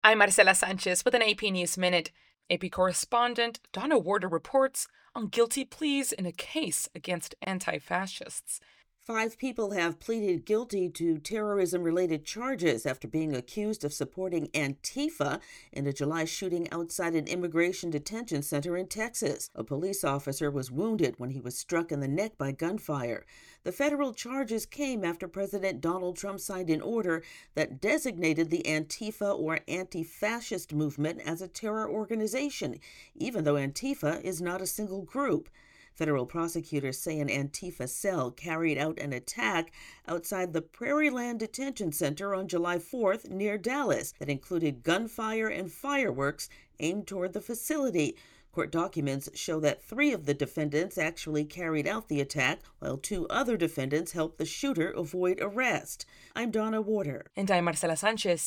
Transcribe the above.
I'm Marcela Sanchez with an AP News Minute. AP correspondent Donna Warder reports on guilty pleas in a case against anti fascists. 5 people have pleaded guilty to terrorism-related charges after being accused of supporting Antifa in a July shooting outside an immigration detention center in Texas. A police officer was wounded when he was struck in the neck by gunfire. The federal charges came after President Donald Trump signed an order that designated the Antifa or anti-fascist movement as a terror organization, even though Antifa is not a single group. Federal prosecutors say an Antifa cell carried out an attack outside the Prairieland Detention Center on July 4th near Dallas that included gunfire and fireworks aimed toward the facility. Court documents show that 3 of the defendants actually carried out the attack, while 2 other defendants helped the shooter avoid arrest. I'm Donna Warder. And I'm Marcela Sanchez.